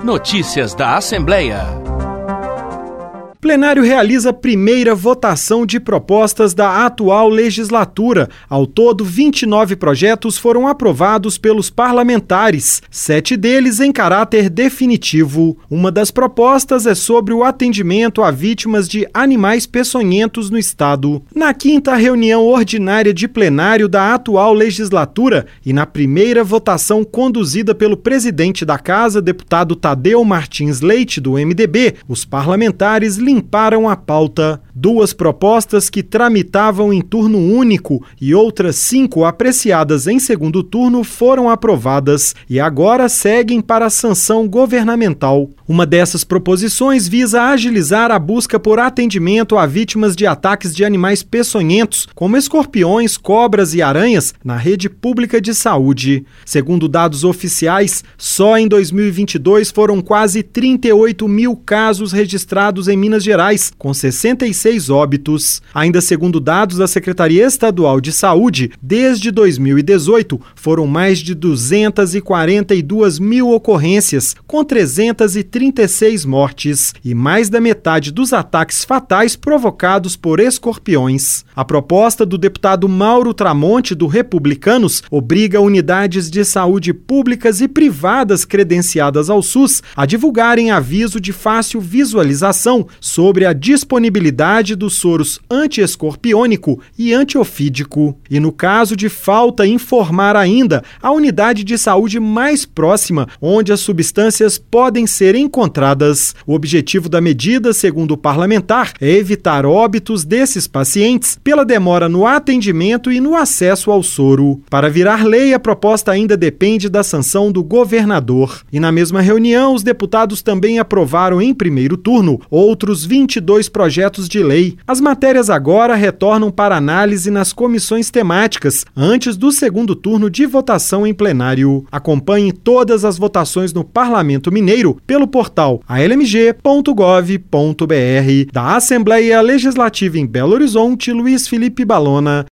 Notícias da Assembleia. Plenário realiza a primeira votação de propostas da atual legislatura. Ao todo, 29 projetos foram aprovados pelos parlamentares, 7 deles em caráter definitivo. Uma das propostas é sobre o atendimento a vítimas de animais peçonhentos no Estado. Na quinta reunião ordinária de plenário da atual legislatura e na primeira votação conduzida pelo presidente da Casa, deputado Tadeu Martins Leite, do MDB, os parlamentares limparam a pauta. 2 propostas que tramitavam em turno único e outras 5 apreciadas em segundo turno foram aprovadas e agora seguem para a sanção governamental. Uma dessas proposições visa agilizar a busca por atendimento a vítimas de ataques de animais peçonhentos, como escorpiões, cobras e aranhas, na rede pública de saúde. Segundo dados oficiais, só em 2022 foram quase 38 mil casos registrados em Minas Gerais, com 66 óbitos. Ainda segundo dados da Secretaria Estadual de Saúde, desde 2018 foram mais de 242 mil ocorrências, com 336 mortes e mais da metade dos ataques fatais provocados por escorpiões. A proposta do deputado Mauro Tramonte, do Republicanos, obriga unidades de saúde públicas e privadas credenciadas ao SUS a divulgarem aviso de fácil visualização sobre a disponibilidade dos soros antiescorpiônico e antiofídico. E no caso de falta, informar ainda a unidade de saúde mais próxima onde as substâncias podem ser encontradas. O objetivo da medida, segundo o parlamentar, é evitar óbitos desses pacientes pela demora no atendimento e no acesso ao soro. Para virar lei, a proposta ainda depende da sanção do governador. E na mesma reunião, os deputados também aprovaram em primeiro turno outros 22 projetos de lei. As matérias agora retornam para análise nas comissões temáticas, antes do segundo turno de votação em plenário. Acompanhe todas as votações no Parlamento Mineiro pelo portal almg.gov.br. Da Assembleia Legislativa em Belo Horizonte, Luiz Felipe Balona.